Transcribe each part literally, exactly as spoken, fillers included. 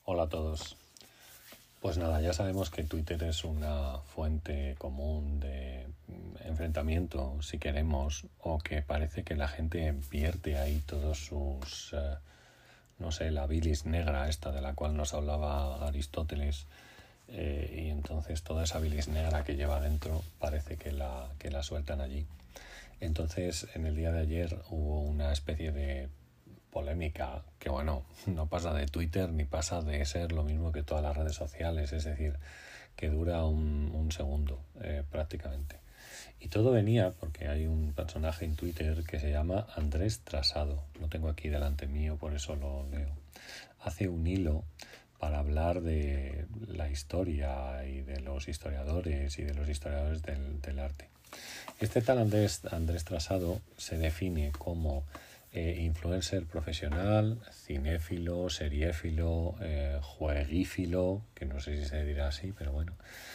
Hola a todos. Pues nada, ya sabemos que Twitter es una fuente común de enfrentamiento, si queremos, o que parece que la gente vierte ahí todos sus, eh, no sé, la bilis negra esta de la cual nos hablaba Aristóteles, eh, y entonces toda esa bilis negra que lleva dentro parece que la, que la sueltan allí. Entonces, en el día de ayer hubo una especie de polémica que, bueno, no pasa de Twitter ni pasa de ser lo mismo que todas las redes sociales, es decir, que dura un, un segundo eh, prácticamente. Y todo venía porque hay un personaje en Twitter que se llama Andrés Trasado, lo tengo aquí delante mío, por eso lo leo. Hace un hilo para hablar de la historia y de los historiadores y de los historiadores del, del arte. Este tal Andrés, Andrés Trasado se define como eh, influencer profesional, cinéfilo, seriéfilo, eh, jueguífilo, que no sé si se dirá así, pero bueno,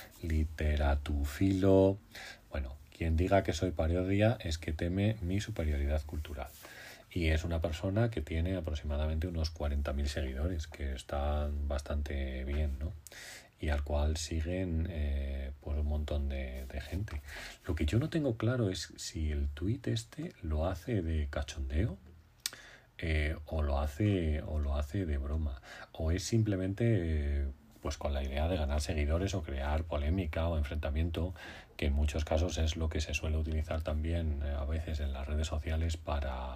literatufilo. Bueno, quien diga que soy parodia es que teme mi superioridad cultural. Y es una persona que tiene aproximadamente unos cuarenta mil seguidores, que están bastante bien, ¿no? Y al cual siguen eh, pues un montón de, de gente. Lo que yo no tengo claro es si el tuit este lo hace de cachondeo eh, o lo hace o lo hace de broma, o es simplemente eh, pues con la idea de ganar seguidores o crear polémica o enfrentamiento, que en muchos casos es lo que se suele utilizar también eh, a veces en las redes sociales para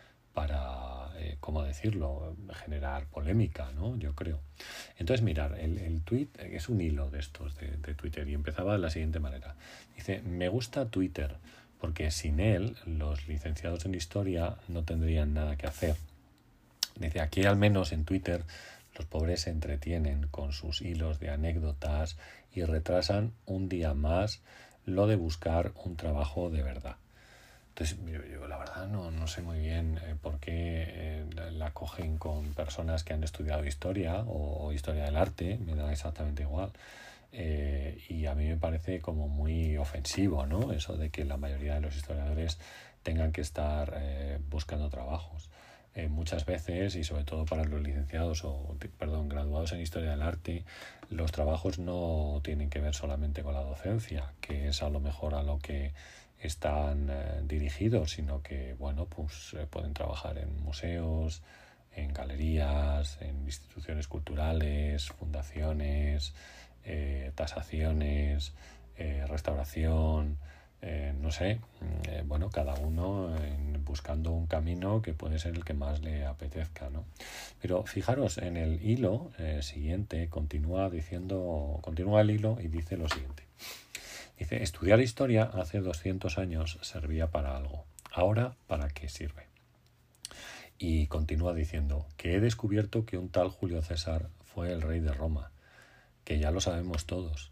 para, eh, ¿cómo decirlo?, generar polémica, ¿no? Yo creo. Entonces, mirar, el, el tweet es un hilo de estos de, de Twitter y empezaba de la siguiente manera. Dice, me gusta Twitter porque sin él los licenciados en historia no tendrían nada que hacer. Dice, aquí al menos en Twitter los pobres se entretienen con sus hilos de anécdotas y retrasan un día más lo de buscar un trabajo de verdad. Entonces, yo, yo la verdad no, no sé muy bien eh, por qué eh, la cogen con personas que han estudiado historia o, o historia del arte, me da exactamente igual. Eh, y a mí me parece como muy ofensivo, ¿no? Eso de que la mayoría de los historiadores tengan que estar eh, buscando trabajos. Eh, muchas veces, y sobre todo para los licenciados o, perdón, graduados en historia del arte, los trabajos no tienen que ver solamente con la docencia, que es a lo mejor a lo que están eh, dirigidos, sino que bueno, pues eh, pueden trabajar en museos, en galerías, en instituciones culturales, fundaciones, eh, tasaciones, eh, restauración, eh, no sé, eh, bueno, cada uno en, buscando un camino que puede ser el que más le apetezca, ¿no? Pero fijaros, en el hilo eh, siguiente continúa diciendo, continúa el hilo y dice lo siguiente. Dice, estudiar historia hace doscientos años servía para algo. Ahora, ¿para qué sirve? Y continúa diciendo que he descubierto que un tal Julio César fue el rey de Roma, que ya lo sabemos todos.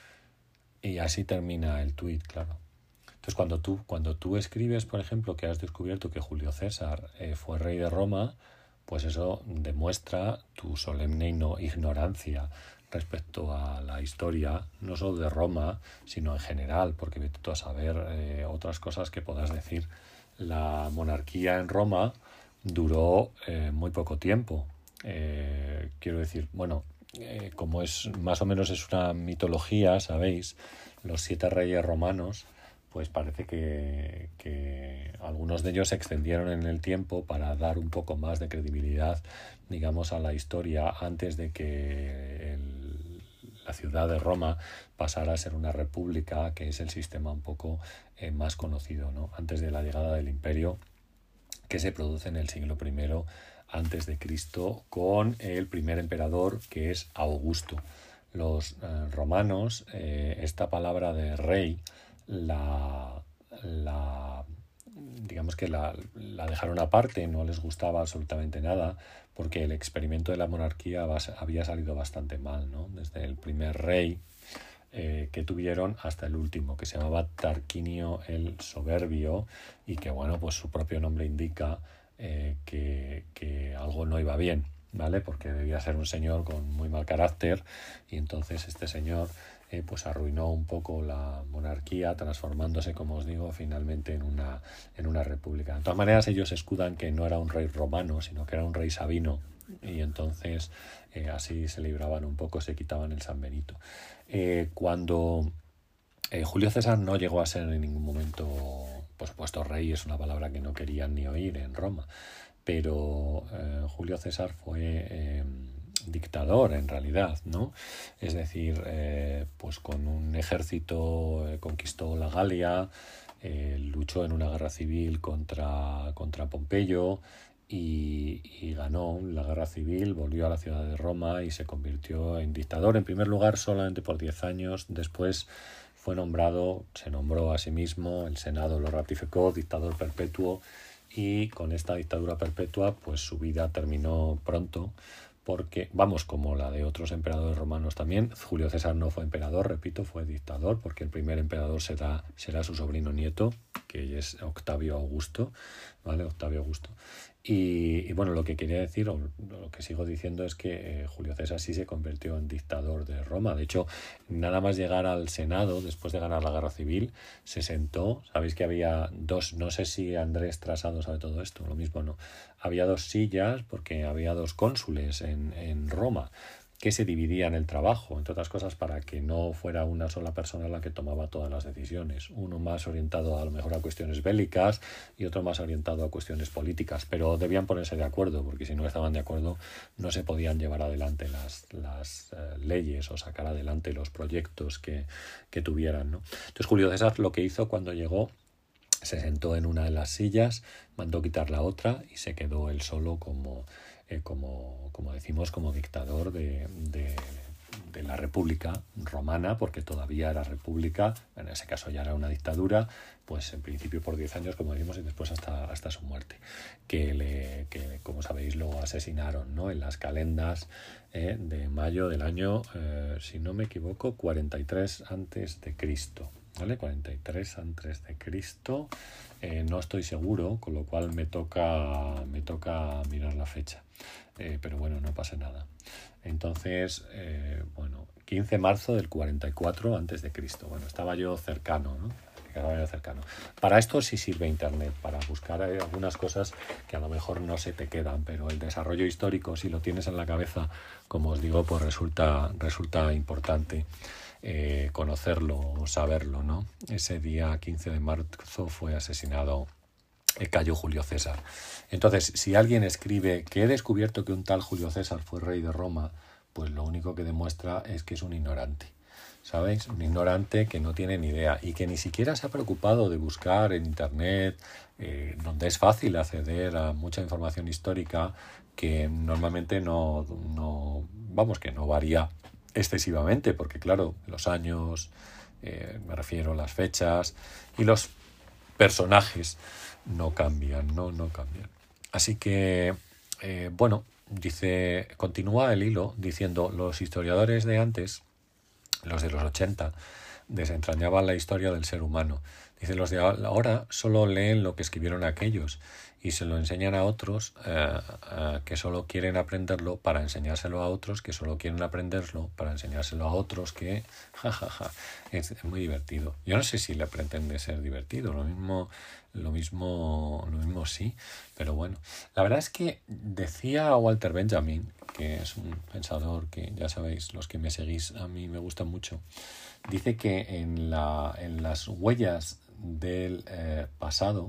Y así termina el tuit, claro. Entonces, cuando tú, cuando tú escribes, por ejemplo, que has descubierto que Julio César eh, fue rey de Roma, pues eso demuestra tu solemne ignorancia respecto a la historia, no solo de Roma, sino en general, porque vete tú a saber eh, otras cosas que puedas decir. La monarquía en Roma duró eh, muy poco tiempo. Eh, quiero decir, bueno, eh, como es más o menos es una mitología, ¿sabéis? Los siete reyes romanos, pues parece que, que algunos de ellos se extendieron en el tiempo para dar un poco más de credibilidad, digamos, a la historia antes de que el, la ciudad de Roma pasara a ser una república, que es el sistema un poco eh, más conocido, ¿no? Antes de la llegada del imperio, que se produce en el siglo primero antes de Cristo, con el primer emperador, que es Augusto. Los eh, romanos, eh, esta palabra de rey, la, la digamos que la, la dejaron aparte, no les gustaba absolutamente nada, porque el experimento de la monarquía había salido bastante mal, ¿no? Desde el primer rey eh, que tuvieron hasta el último, que se llamaba Tarquinio el Soberbio, y que bueno, pues su propio nombre indica eh, que, que algo no iba bien, ¿vale? Porque debía ser un señor con muy mal carácter, y entonces este señor Eh, pues arruinó un poco la monarquía, transformándose, como os digo, finalmente en una, en una república. De todas maneras, ellos escudan que no era un rey romano, sino que era un rey sabino, y entonces eh, así se libraban un poco, se quitaban el San Benito. Eh, cuando eh, Julio César no llegó a ser en ningún momento, por supuesto, rey es una palabra que no querían ni oír en Roma, pero eh, Julio César fue eh, dictador en realidad, ¿no? Es decir, eh, pues con un ejército eh, conquistó la Galia, eh, luchó en una guerra civil contra, contra Pompeyo y, y ganó la guerra civil, volvió a la ciudad de Roma y se convirtió en dictador, en primer lugar solamente por diez años, después fue nombrado, se nombró a sí mismo, el Senado lo ratificó, dictador perpetuo, y con esta dictadura perpetua pues su vida terminó pronto, porque, vamos, como la de otros emperadores romanos también. Julio César no fue emperador, repito, fue dictador, porque el primer emperador será, será su sobrino nieto, que es Octavio Augusto, ¿vale? Octavio Augusto. Y, y bueno, lo que quería decir, o lo que sigo diciendo, es que eh, Julio César sí se convirtió en dictador de Roma. De hecho, nada más llegar al Senado, después de ganar la guerra civil, se sentó. Sabéis que había dos, no sé si Andrés Trasado sabe todo esto, lo mismo no. Había dos sillas, porque había dos cónsules en, en Roma, que se dividían el trabajo, entre otras cosas, para que no fuera una sola persona la que tomaba todas las decisiones. Uno más orientado a lo mejor a cuestiones bélicas y otro más orientado a cuestiones políticas, pero debían ponerse de acuerdo, porque si no estaban de acuerdo no se podían llevar adelante las, las eh, leyes o sacar adelante los proyectos que, que tuvieran, ¿no? Entonces Julio César lo que hizo cuando llegó, se sentó en una de las sillas, mandó quitar la otra y se quedó él solo como... Eh, como, como decimos, como dictador de, de, de la República Romana, porque todavía era república, en ese caso ya era una dictadura, pues en principio por diez años, como decimos, y después hasta, hasta su muerte, que, le, que como sabéis lo asesinaron, ¿no? En las calendas eh, de mayo del año, eh, si no me equivoco, cuarenta y tres antes de Cristo. ¿Vale? cuarenta y tres antes de Cristo, eh, no estoy seguro, con lo cual me toca, me toca mirar la fecha, eh, pero bueno, no pasa nada. Entonces, eh, bueno, quince de marzo del cuarenta y cuatro antes de Cristo. Bueno, estaba yo cercano, ¿no? Estaba yo cercano. Para esto sí sirve Internet, para buscar eh, algunas cosas que a lo mejor no se te quedan, pero el desarrollo histórico, si lo tienes en la cabeza, como os digo, pues resulta, resulta importante. Eh, conocerlo o saberlo, ¿no? Ese día quince de marzo fue asesinado eh, Cayo Julio César. Entonces, si alguien escribe que he descubierto que un tal Julio César fue rey de Roma, pues lo único que demuestra es que es un ignorante, ¿sabéis? Un ignorante que no tiene ni idea y que ni siquiera se ha preocupado de buscar en Internet, eh, donde es fácil acceder a mucha información histórica que normalmente no, no vamos, que no varía excesivamente, porque claro, los años, eh, me refiero a las fechas y los personajes no cambian, no, no cambian. Así que, eh, bueno, dice, continúa el hilo diciendo, los historiadores de antes, los de los ochenta, desentrañaban la historia del ser humano. Dice, los de ahora solo leen lo que escribieron aquellos y se lo enseñan a otros eh, eh, que solo quieren aprenderlo para enseñárselo a otros que solo quieren aprenderlo para enseñárselo a otros que jajaja ja, ja. Es muy divertido. Yo no sé si le pretende ser divertido, lo mismo lo mismo lo mismo sí, pero bueno, la verdad es que decía Walter Benjamin, que es un pensador que ya sabéis, los que me seguís, a mí me gusta mucho. Dice que en la en las huellas del eh, pasado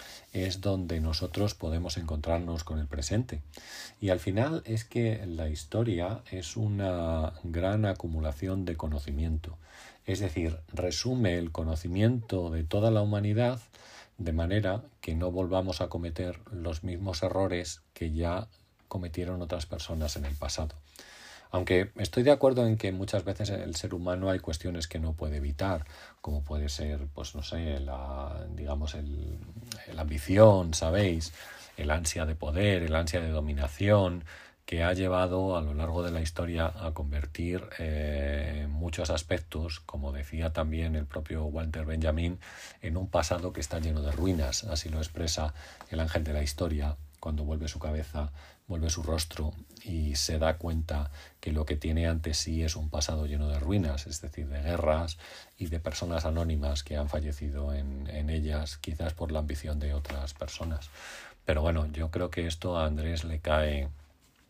es donde nosotros podemos encontrarnos con el presente. Y al final es que la historia es una gran acumulación de conocimiento. Es decir, resume el conocimiento de toda la humanidad de manera que no volvamos a cometer los mismos errores que ya cometieron otras personas en el pasado. Aunque estoy de acuerdo en que muchas veces el ser humano hay cuestiones que no puede evitar, como puede ser, pues no sé, la, digamos, el, la ambición, ¿sabéis? El ansia de poder, el ansia de dominación, que ha llevado a lo largo de la historia a convertir eh, muchos aspectos, como decía también el propio Walter Benjamin, en un pasado que está lleno de ruinas. Así lo expresa el ángel de la historia, cuando vuelve su cabeza, vuelve su rostro y se da cuenta que lo que tiene ante sí es un pasado lleno de ruinas, es decir, de guerras y de personas anónimas que han fallecido en, en ellas, quizás por la ambición de otras personas. Pero bueno, yo creo que esto a Andrés le cae,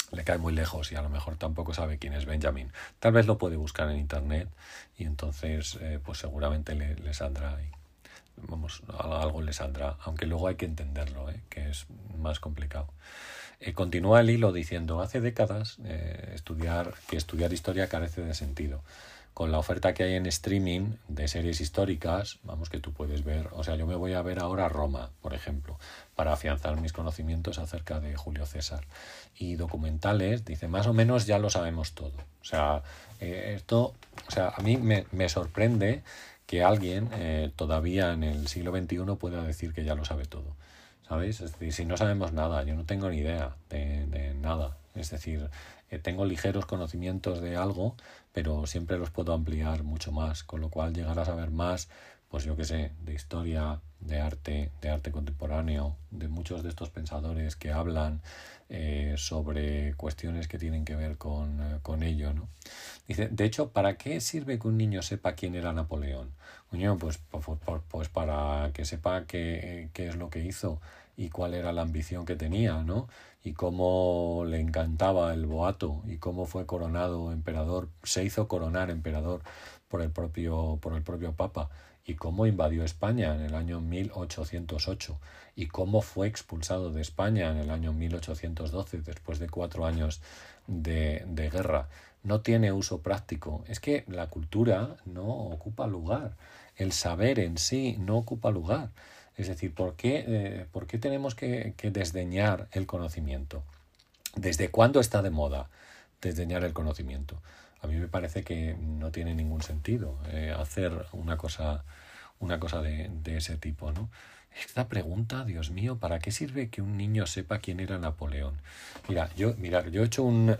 le cae muy lejos y a lo mejor tampoco sabe quién es Benjamin. Tal vez lo puede buscar en internet y entonces eh, pues seguramente le, le saldrá y, vamos, algo le saldrá, aunque luego hay que entenderlo, ¿eh? Que es más complicado. Eh, continúa el hilo diciendo, hace décadas eh, estudiar, que estudiar historia carece de sentido. Con la oferta que hay en streaming de series históricas, vamos, que tú puedes ver, o sea, yo me voy a ver ahora Roma, por ejemplo, para afianzar mis conocimientos acerca de Julio César. Y documentales, dice, más o menos ya lo sabemos todo. O sea, eh, esto, o sea, a mí me, me sorprende que alguien eh, todavía en el siglo veintiuno pueda decir que ya lo sabe todo. ¿Sabéis? Es decir, si no sabemos nada, yo no tengo ni idea de, de nada. Es decir, eh, tengo ligeros conocimientos de algo, pero siempre los puedo ampliar mucho más, con lo cual llegar a saber más, pues yo qué sé, de historia, de arte, de arte contemporáneo, de muchos de estos pensadores que hablan eh, sobre cuestiones que tienen que ver con, eh, con ello, ¿no? Dice, de hecho, ¿para qué sirve que un niño sepa quién era Napoleón? Coño, pues, pues, pues para que sepa qué, qué es lo que hizo y cuál era la ambición que tenía, ¿no? Y cómo le encantaba el boato y cómo fue coronado emperador, se hizo coronar emperador por el propio, por el propio Papa, y cómo invadió España en el año mil ochocientos ocho y cómo fue expulsado de España en el año mil ochocientos doce después de cuatro años de, de guerra. No tiene uso práctico. Es que la cultura no ocupa lugar. El saber en sí no ocupa lugar. Es decir, ¿por qué, eh, ¿por qué tenemos que, que desdeñar el conocimiento? ¿Desde cuándo está de moda desdeñar el conocimiento? A mí me parece que no tiene ningún sentido eh, hacer una cosa, una cosa de, de ese tipo, ¿no? Esta pregunta, Dios mío, ¿para qué sirve que un niño sepa quién era Napoleón? Mira, yo, mira, yo he hecho un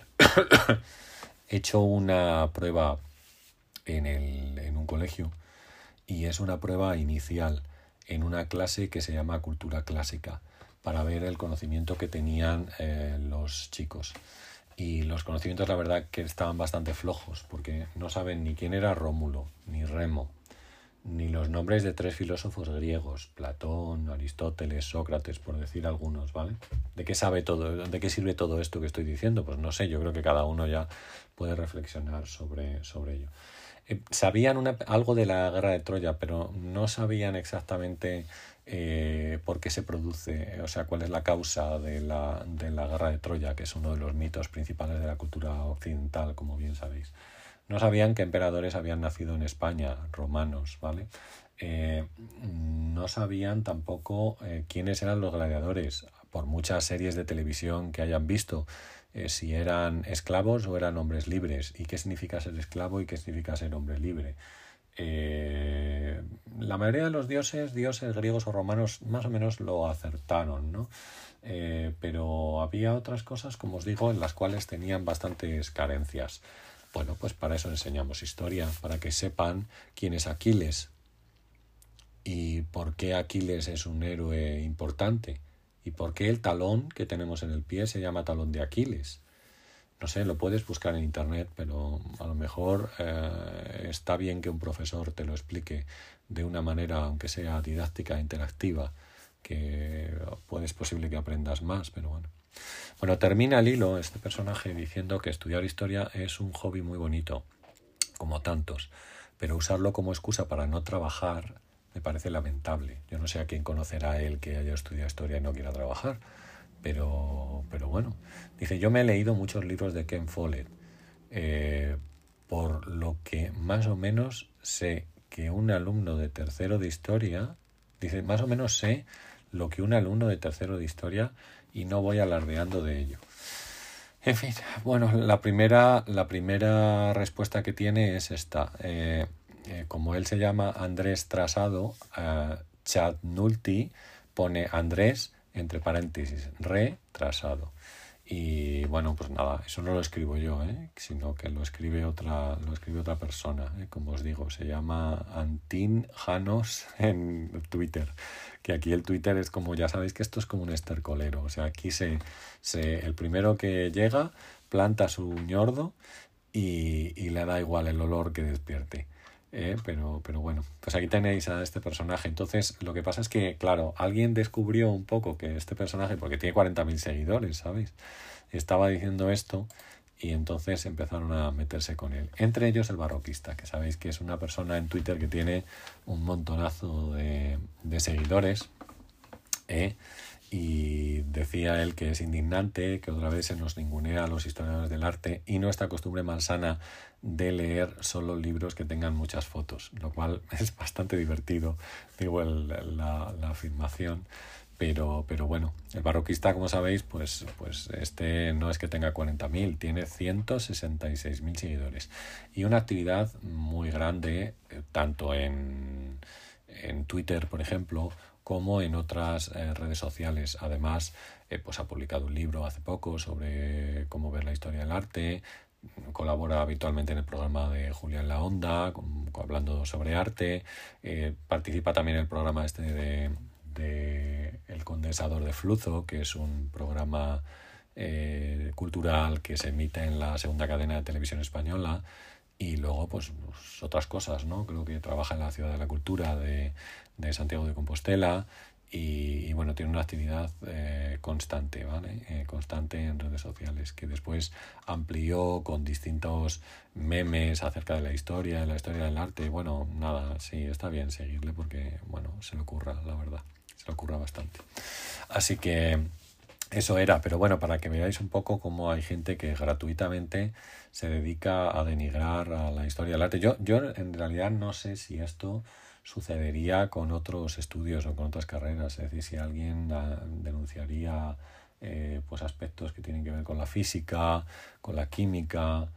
he hecho una prueba en el, en un colegio y es una prueba inicial en una clase que se llama Cultura Clásica para ver el conocimiento que tenían eh, los chicos. Y los conocimientos, la verdad, que estaban bastante flojos, porque no saben ni quién era Rómulo, ni Remo, ni los nombres de tres filósofos griegos, Platón, Aristóteles, Sócrates, por decir algunos, ¿vale? ¿De qué sabe todo, de qué sirve todo esto que estoy diciendo? Pues no sé, yo creo que cada uno ya puede reflexionar sobre, sobre ello. Eh, sabían una, algo de la guerra de Troya, pero no sabían exactamente eh, por qué se produce, o sea, cuál es la causa de la, de la guerra de Troya, que es uno de los mitos principales de la cultura occidental, como bien sabéis. No sabían que emperadores habían nacido en España, romanos, ¿vale? Eh, no sabían tampoco eh, quiénes eran los gladiadores, por muchas series de televisión que hayan visto, eh, si eran esclavos o eran hombres libres, y qué significa ser esclavo y qué significa ser hombre libre. Eh, la mayoría de los dioses, dioses griegos o romanos, más o menos lo acertaron, ¿no? Eh, pero había otras cosas, como os digo, en las cuales tenían bastantes carencias. Bueno, pues para eso enseñamos historia, para que sepan quién es Aquiles y por qué Aquiles es un héroe importante y por qué el talón que tenemos en el pie se llama talón de Aquiles. No sé, lo puedes buscar en internet, pero a lo mejor eh, está bien que un profesor te lo explique de una manera, aunque sea didáctica, interactiva, que puede, es posible que aprendas más, pero bueno. Bueno, termina el hilo este personaje diciendo que estudiar historia es un hobby muy bonito, como tantos, pero usarlo como excusa para no trabajar me parece lamentable. Yo no sé a quién conocerá él que haya estudiado historia y no quiera trabajar, pero, pero bueno. Dice, yo me he leído muchos libros de Ken Follett, eh, por lo que más o menos sé que un alumno de tercero de historia, dice, más o menos sé lo que un alumno de tercero de historia y no voy alardeando de ello. En fin, bueno, la primera, la primera respuesta que tiene es esta. Eh, eh, como él se llama Andrés Trasado, eh, Chatnulti pone Andrés, entre paréntesis, retrasado. Y bueno, pues nada, eso no lo escribo yo, ¿eh? Sino que lo escribe otra, lo escribe otra persona, ¿eh? Como os digo, se llama Antin Janos en Twitter. Que aquí el Twitter es como, ya sabéis que esto es como un estercolero. O sea, aquí se, se el primero que llega planta su ñordo y, y le da igual el olor que despierte. Eh, pero, pero bueno, pues aquí tenéis a este personaje. Entonces, lo que pasa es que, claro, alguien descubrió un poco que este personaje, porque tiene cuarenta mil seguidores, ¿sabéis? Estaba diciendo esto y entonces empezaron a meterse con él. Entre ellos el barroquista, que sabéis que es una persona en Twitter que tiene un montonazo de, de seguidores, ¿eh? Y decía él que es indignante que otra vez se nos ningunea a los historiadores del arte y nuestra costumbre malsana de leer solo libros que tengan muchas fotos, lo cual es bastante divertido, digo, el, la, la afirmación, pero, pero bueno, el barroquista, como sabéis, pues, pues este no es que tenga cuarenta mil, tiene ciento sesenta y seis mil seguidores y una actividad muy grande, eh, tanto en, en Twitter, por ejemplo, como en otras eh, redes sociales. Además, eh, pues ha publicado un libro hace poco sobre cómo ver la historia del arte, colabora habitualmente en el programa de Julián La Onda, con, con, hablando sobre arte, eh, participa también en el programa este de, de El Condensador de Flujo, que es un programa eh, cultural que se emite en la segunda cadena de televisión española. Y luego, pues, pues otras cosas, ¿no? Creo que trabaja en la Ciudad de la Cultura de, de Santiago de Compostela y, y bueno, tiene una actividad eh, constante, ¿vale? Eh, constante en redes sociales, que después amplió con distintos memes acerca de la historia, de la historia del arte. Bueno, nada, sí, está bien seguirle porque, bueno, se le ocurra, la verdad, se le ocurra bastante. Así que eso era, pero bueno, para que veáis un poco cómo hay gente que gratuitamente se dedica a denigrar a la historia del arte. Yo, yo en realidad no sé si esto sucedería con otros estudios o con otras carreras, es decir, si alguien uh, denunciaría eh, pues aspectos que tienen que ver con la física, con la química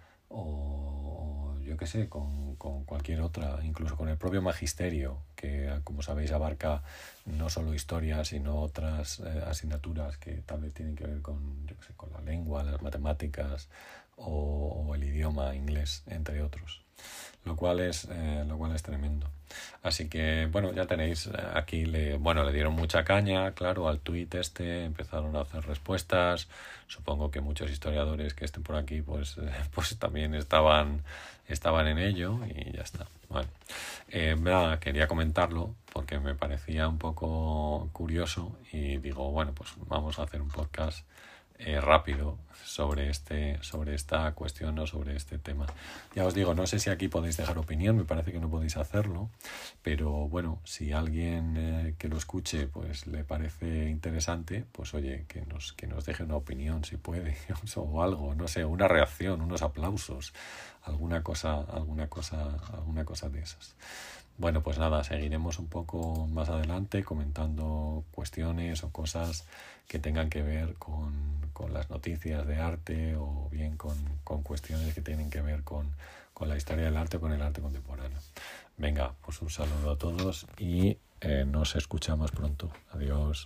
o yo qué sé, con, con cualquier otra, incluso con el propio magisterio, que como sabéis abarca no solo historia, sino otras eh, asignaturas que tal vez tienen que ver con, yo qué sé, con la lengua, las matemáticas o, o el idioma inglés, entre otros. Lo cual es eh, lo cual es tremendo. Así que, bueno, ya tenéis aquí, le, bueno, le dieron mucha caña, claro, al tuit este, empezaron a hacer respuestas. Supongo que muchos historiadores que estén por aquí, pues, eh, pues también estaban, estaban en ello y ya está. Bueno, eh, nada, quería comentarlo porque me parecía un poco curioso y digo, bueno, pues vamos a hacer un podcast Eh, rápido sobre este sobre esta cuestión o sobre este tema. Ya os digo, no sé si aquí podéis dejar opinión, me parece que no podéis hacerlo, pero bueno, si alguien eh, que lo escuche pues le parece interesante, pues oye, que nos, que nos deje una opinión si puede, o algo, no sé, una reacción, unos aplausos, alguna cosa, alguna cosa, alguna cosa de esas. Bueno, pues nada, seguiremos un poco más adelante comentando cuestiones o cosas que tengan que ver con, con las noticias de arte o bien con, con cuestiones que tienen que ver con, con la historia del arte o con el arte contemporáneo. Venga, pues un saludo a todos y eh, nos escuchamos pronto. Adiós.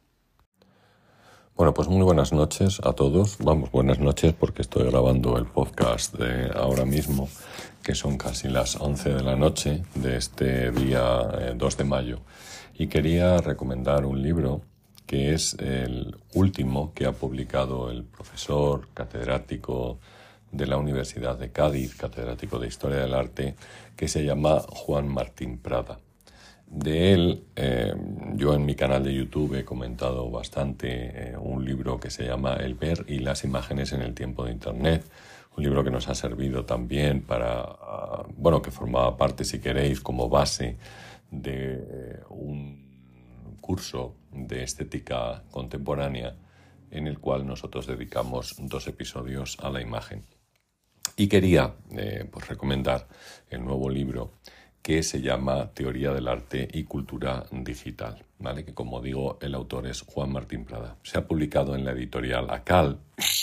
Bueno, pues muy buenas noches a todos. Vamos, buenas noches porque estoy grabando el podcast de ahora mismo, que son casi las once de la noche de este día eh, dos de mayo. Y quería recomendar un libro que es el último que ha publicado el profesor catedrático de la Universidad de Cádiz, catedrático de Historia del Arte, que se llama Juan Martín Prada. De él, eh, yo en mi canal de YouTube he comentado bastante eh, un libro que se llama El ver y las imágenes en el tiempo de Internet, un libro que nos ha servido también para, uh, bueno, que formaba parte, si queréis, como base de eh, un curso de estética contemporánea en el cual nosotros dedicamos dos episodios a la imagen. Y quería eh, pues recomendar el nuevo libro que se llama Teoría del Arte y Cultura Digital, ¿vale? Que, como digo, el autor es Juan Martín Prada. Se ha publicado en la editorial Acal,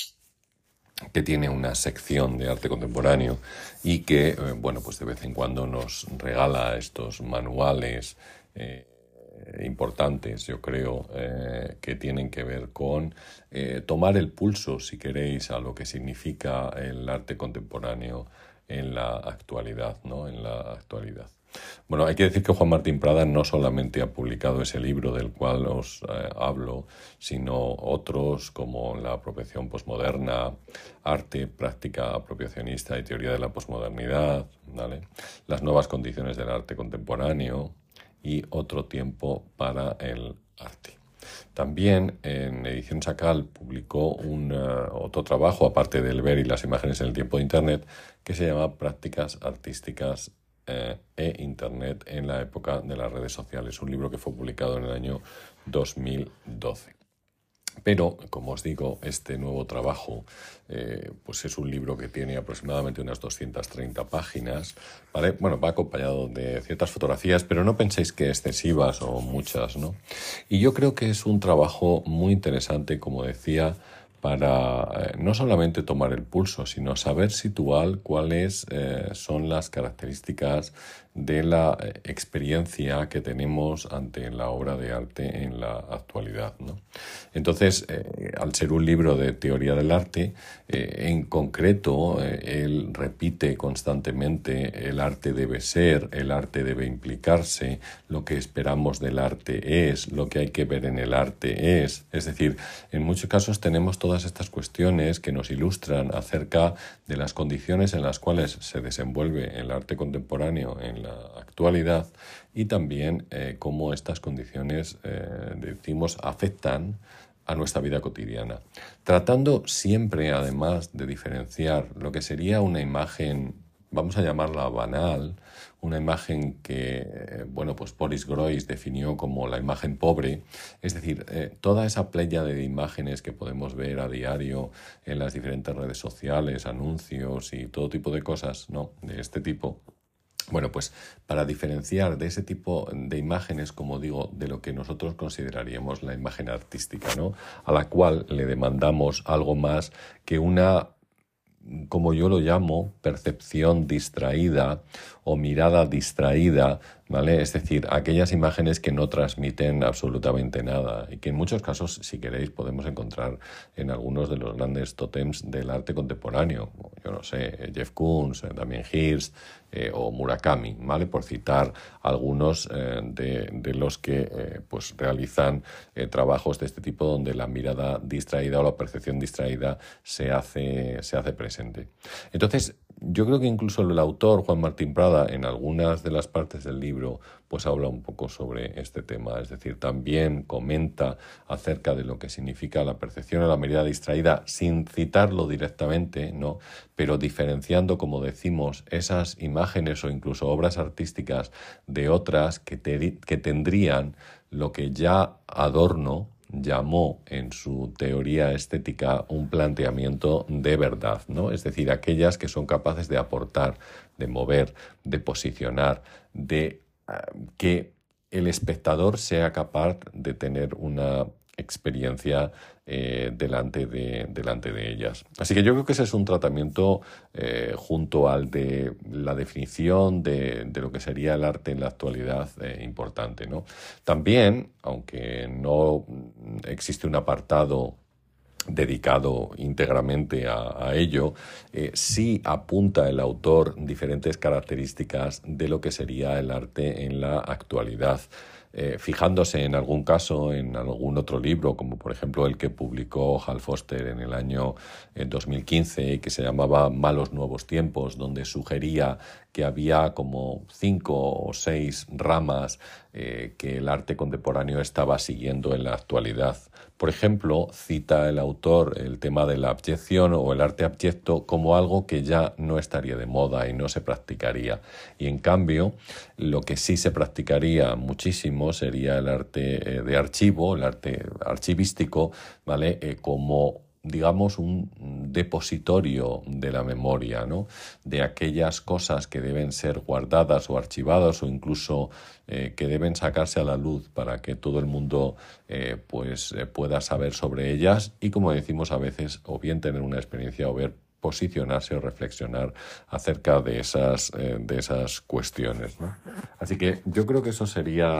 que tiene una sección de arte contemporáneo y que, eh, bueno, pues de vez en cuando nos regala estos manuales eh, importantes, yo creo, eh, que tienen que ver con eh, tomar el pulso, si queréis, a lo que significa el arte contemporáneo en la actualidad, ¿no? En la actualidad. Bueno, hay que decir que Juan Martín Prada no solamente ha publicado ese libro del cual os eh, hablo, sino otros como La apropiación posmoderna, Arte, práctica apropiacionista y teoría de la posmodernidad, ¿vale? Las nuevas condiciones del arte contemporáneo y Otro tiempo para el arte. También en Edición Chacal publicó un, uh, otro trabajo, aparte del ver y las imágenes en el tiempo de Internet, que se llama Prácticas Artísticas eh, e Internet en la época de las redes sociales, un libro que fue publicado en el año dos mil doce. Pero, como os digo, este nuevo trabajo eh, pues es un libro que tiene aproximadamente unas doscientas treinta páginas, ¿vale? Bueno, va acompañado de ciertas fotografías, pero no penséis que excesivas o muchas, ¿no? Y yo creo que es un trabajo muy interesante, como decía, para eh, no solamente tomar el pulso, sino saber situar cuáles eh, son las características de la eh, experiencia que tenemos ante la obra de arte en la actualidad, ¿no? Entonces, eh, al ser un libro de teoría del arte, eh, en concreto, eh, él repite constantemente el arte debe ser, el arte debe implicarse, lo que esperamos del arte es, lo que hay que ver en el arte es. Es decir, en muchos casos tenemos todas estas cuestiones que nos ilustran acerca de las condiciones en las cuales se desenvuelve el arte contemporáneo en la actualidad y también eh, cómo estas condiciones, eh, decimos, afectan a nuestra vida cotidiana. Tratando siempre, además, de diferenciar lo que sería una imagen, vamos a llamarla banal, una imagen que, bueno, pues Boris Groys definió como la imagen pobre, es decir, eh, toda esa playa de imágenes que podemos ver a diario en las diferentes redes sociales, anuncios y todo tipo de cosas, ¿no?, de este tipo. Bueno, pues para diferenciar de ese tipo de imágenes, como digo, de lo que nosotros consideraríamos la imagen artística, ¿no?, a la cual le demandamos algo más que una, como yo lo llamo, percepción distraída o mirada distraída, ¿vale? Es decir, aquellas imágenes que no transmiten absolutamente nada y que en muchos casos, si queréis, podemos encontrar en algunos de los grandes tótems del arte contemporáneo. Yo no sé, Jeff Koons, Damien Hirst eh, o Murakami, ¿vale? Por citar algunos eh, de, de los que eh, pues realizan eh, trabajos de este tipo donde la mirada distraída o la percepción distraída se hace, se hace presente. Entonces, yo creo que incluso el autor, Juan Martín Prada, en algunas de las partes del libro, pues habla un poco sobre este tema. Es decir, también comenta acerca de lo que significa la percepción o la mirada distraída, sin citarlo directamente, ¿no?, pero diferenciando, como decimos, esas imágenes o incluso obras artísticas de otras que, te, que tendrían lo que ya Adorno llamó en su teoría estética un planteamiento de verdad, ¿no? Es decir, aquellas que son capaces de aportar, de mover, de posicionar, de uh, que el espectador sea capaz de tener una experiencia eh, delante, de, delante de ellas. Así que yo creo que ese es un tratamiento eh, junto al de la definición de, de lo que sería el arte en la actualidad eh, importante, ¿no? También, aunque no existe un apartado dedicado íntegramente a, a ello, eh, sí apunta el autor diferentes características de lo que sería el arte en la actualidad. Eh, fijándose en algún caso, en algún otro libro, como por ejemplo el que publicó Hal Foster en el año eh, dos mil quince, que se llamaba Malos Nuevos Tiempos, donde sugería que había como cinco o seis ramas eh, que el arte contemporáneo estaba siguiendo en la actualidad. Por ejemplo, cita el autor el tema de la abyección o el arte abyecto como algo que ya no estaría de moda y no se practicaría. Y en cambio, lo que sí se practicaría muchísimo sería el arte eh, de archivo, el arte archivístico, ¿vale? Eh, como, digamos, un depositorio de la memoria, ¿no?, de aquellas cosas que deben ser guardadas o archivadas o incluso eh, que deben sacarse a la luz para que todo el mundo eh, pues, eh, pueda saber sobre ellas y, como decimos a veces, o bien tener una experiencia o ver posicionarse o reflexionar acerca de esas, eh, de esas cuestiones, ¿no? Así que yo creo que eso sería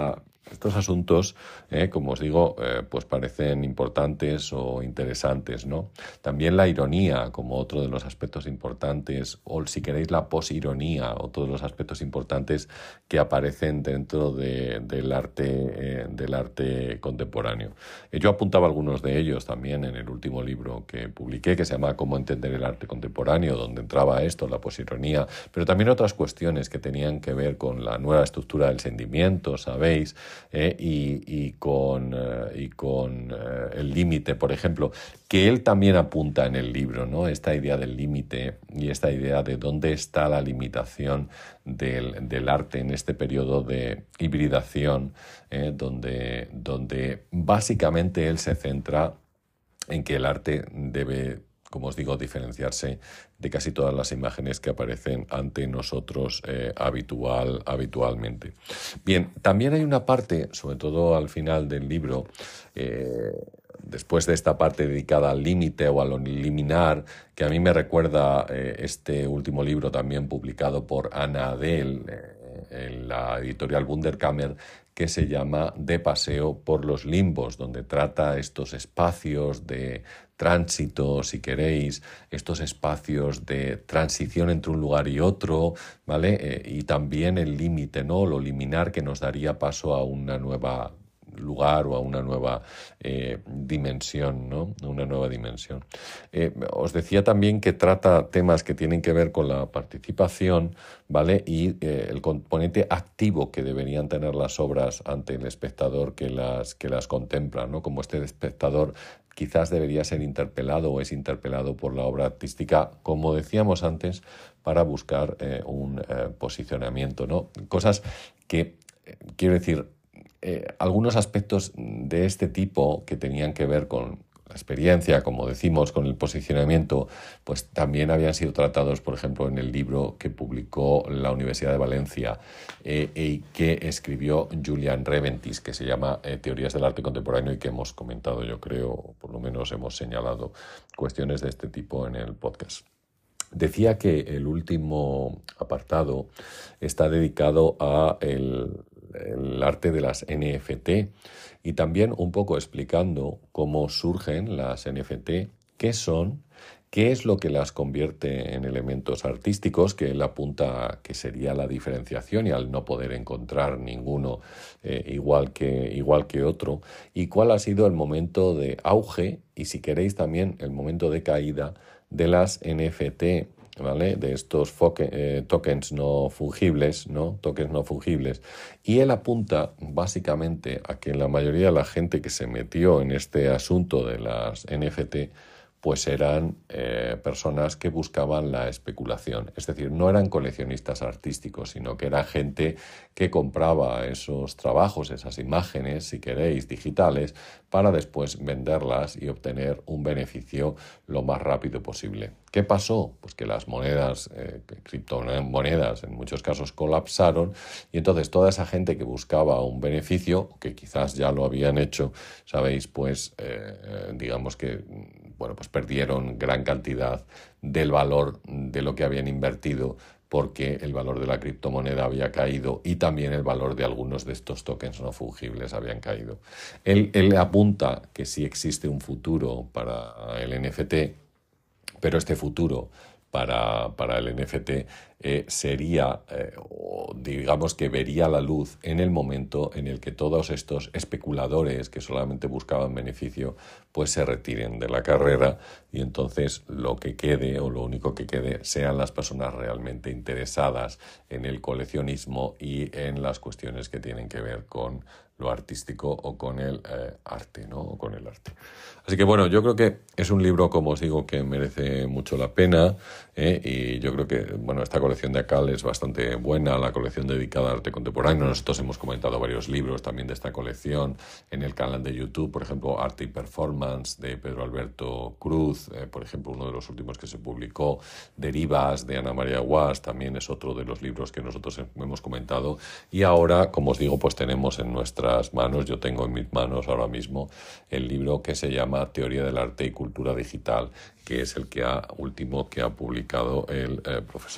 estos asuntos, eh, como os digo, eh, pues parecen importantes o interesantes, ¿no? También la ironía, como otro de los aspectos importantes, o si queréis la posironía, otro de los aspectos importantes que aparecen dentro de, del arte, eh, del arte contemporáneo. Eh, yo apuntaba algunos de ellos también en el último libro que publiqué, que se llama Cómo entender el arte contemporáneo, donde entraba esto, la posironía, pero también otras cuestiones que tenían que ver con la nueva estructura del sentimiento, ¿sabéis? Eh, y, y con, eh, y con eh, el límite, por ejemplo, que él también apunta en el libro, ¿no? Esta idea del límite y esta idea de dónde está la limitación del, del arte en este periodo de hibridación, eh, donde, donde básicamente él se centra en que el arte debe, como os digo, diferenciarse de casi todas las imágenes que aparecen ante nosotros eh, habitual, habitualmente. Bien, también hay una parte, sobre todo al final del libro, eh, después de esta parte dedicada al límite o a lo liminar, que a mí me recuerda eh, este último libro también publicado por Anna Adel eh, en la editorial Wunderkammer, que se llama De paseo por los limbos, donde trata estos espacios de tránsito, si queréis, estos espacios de transición entre un lugar y otro, ¿vale? Eh, y también el límite, ¿no? Lo liminar que nos daría paso a una nueva lugar o a una nueva eh, dimensión, ¿no? Una nueva dimensión. Eh, os decía también que trata temas que tienen que ver con la participación, ¿vale? Y eh, el componente activo que deberían tener las obras ante el espectador que las, que las contempla, ¿no? Como este espectador quizás debería ser interpelado o es interpelado por la obra artística, como decíamos antes, para buscar eh, un eh, posicionamiento, ¿no? Cosas que, eh, quiero decir, Eh, algunos aspectos de este tipo que tenían que ver con la experiencia, como decimos, con el posicionamiento, pues también habían sido tratados, por ejemplo, en el libro que publicó la Universidad de Valencia eh, y que escribió Julian Reventis, que se llama eh, Teorías del arte contemporáneo y que hemos comentado, yo creo, por lo menos hemos señalado cuestiones de este tipo en el podcast. Decía que el último apartado está dedicado a el el arte de las N F T y también un poco explicando cómo surgen las N F T, qué son, qué es lo que las convierte en elementos artísticos, que él apunta que sería la diferenciación y al no poder encontrar ninguno eh, igual que, igual que otro, y cuál ha sido el momento de auge y, si queréis, también el momento de caída de las N F T, ¿vale? De estos eh, tokens no fungibles, ¿no? Tokens no fungibles. Y él apunta básicamente a que la mayoría de la gente que se metió en este asunto de las N F T pues eran eh, personas que buscaban la especulación. Es decir, no eran coleccionistas artísticos, sino que era gente que compraba esos trabajos, esas imágenes, si queréis, digitales, para después venderlas y obtener un beneficio lo más rápido posible. ¿Qué pasó? Pues que las monedas, eh, criptomonedas, en muchos casos colapsaron, y entonces toda esa gente que buscaba un beneficio, que quizás ya lo habían hecho, sabéis, pues eh, digamos que bueno, pues perdieron gran cantidad del valor de lo que habían invertido, porque el valor de la criptomoneda había caído y también el valor de algunos de estos tokens no fungibles habían caído. Él, él apunta que sí existe un futuro para el N F T, pero este futuro para, para el N F T eh, sería, eh, o digamos que vería la luz en el momento en el que todos estos especuladores que solamente buscaban beneficio pues se retiren de la carrera, y entonces lo que quede o lo único que quede sean las personas realmente interesadas en el coleccionismo y en las cuestiones que tienen que ver con lo artístico o con el eh, arte, ¿no? O con el arte. Así que bueno, yo creo que es un libro, como os digo, que merece mucho la pena, ¿eh? Y yo creo que bueno, esta colección de Akal es bastante buena, la colección dedicada al arte contemporáneo. Nosotros hemos comentado varios libros también de esta colección en el canal de YouTube, por ejemplo, Arte y Performance de Pedro Alberto Cruz, eh, por ejemplo, uno de los últimos que se publicó, Derivas de Ana María Guas, también es otro de los libros que nosotros hemos comentado. Y ahora, como os digo, pues tenemos en nuestra manos, yo tengo en mis manos ahora mismo el libro que se llama Teoría del Arte y Cultura Digital, que es el que ha, último que ha publicado el eh, profesor Juan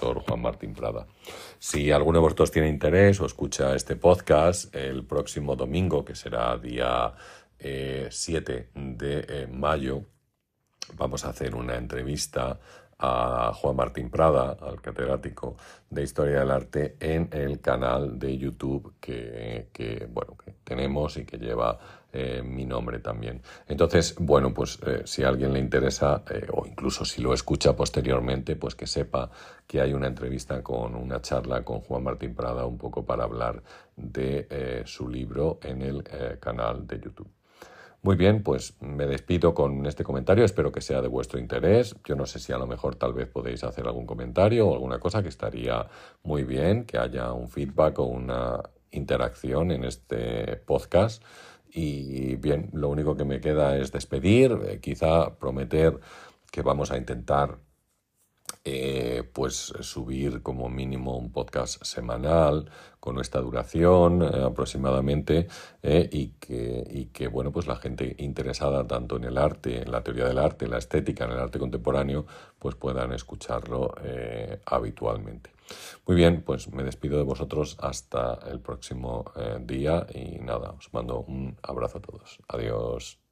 Martín Prada. Si alguno de vosotros tiene interés o escucha este podcast, el próximo domingo, que será día eh, siete de eh, mayo, vamos a hacer una entrevista a Juan Martín Prada, al catedrático de Historia del Arte, en el canal de YouTube que, que, bueno, que tenemos y que lleva eh, mi nombre también. Entonces, bueno, pues eh, si a alguien le interesa, eh, o incluso si lo escucha posteriormente, pues que sepa que hay una entrevista con una charla con Juan Martín Prada un poco para hablar de eh, su libro en el eh, canal de YouTube. Muy bien, pues me despido con este comentario, espero que sea de vuestro interés. Yo no sé si a lo mejor tal vez podéis hacer algún comentario o alguna cosa, que estaría muy bien, que haya un feedback o una interacción en este podcast. Y bien, lo único que me queda es despedir, eh, quizá prometer que vamos a intentar Eh, pues subir como mínimo un podcast semanal con esta duración eh, aproximadamente eh, y, que, y que bueno, pues la gente interesada tanto en el arte, en la teoría del arte, en la estética, en el arte contemporáneo, pues puedan escucharlo eh, habitualmente. Muy bien, pues me despido de vosotros hasta el próximo eh, día y nada, os mando un abrazo a todos. Adiós.